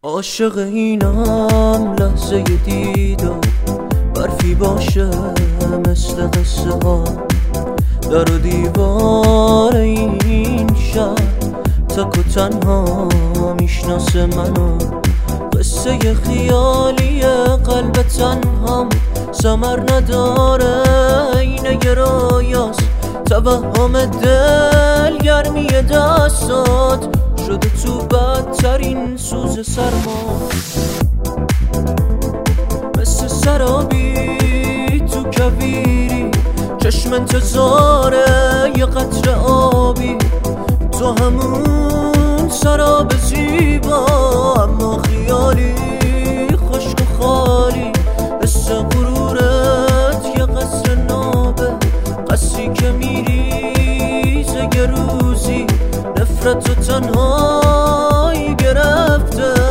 عاشق اینم لحظه دیدم برفی باشه مثل قصه ها، در و دیوار این شهر تک و تنها میشناسه منو. قصه خیالی قلب تنهام ثمر نداره، اینه گرایاست توهم دل گرمی دستات شده تو بدترین سوز سرما. مثل سرابی تو کویری چشم انتظاره یه قطره آبی، تو همون سراب زیبا اما خیالی خشک و خالی. مثل غرورت یه قصر نابه، قصری که میریزه یه روزی نفرت و تنهایی گرفته.